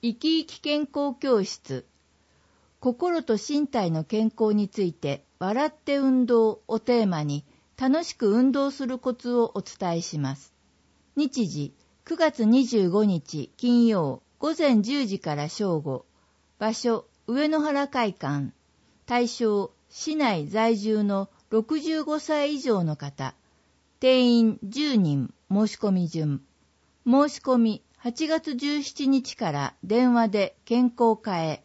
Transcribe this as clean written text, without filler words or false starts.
生き生き健康教室、心と身体の健康について笑って運動をテーマに楽しく運動するコツをお伝えします。日時9月25日金曜午前10時から正午、場所上野原会館、対象市内在住の65歳以上の方、定員10人申し込み順、申し込み8月17日から電話で健康課へ